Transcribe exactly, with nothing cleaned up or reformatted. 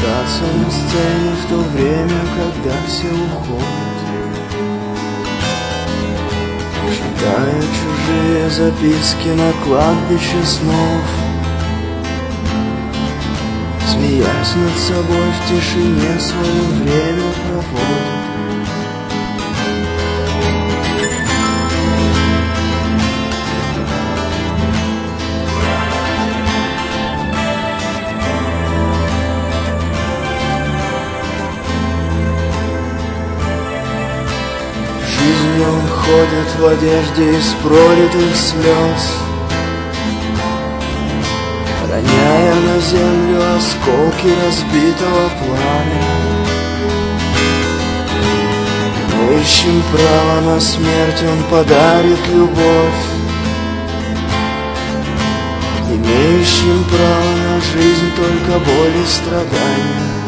остаться на сцене в то время, когда все уходят, читая чужие записки на кладбище снов, смеясь над собой в тишине, свое время проводит. Жизнью он ходит в одежде из пролитых слез, роняя на землю осколки разбитого пламя. Имеющим право на смерть он подарит любовь, имеющим право на жизнь только боль и страдания.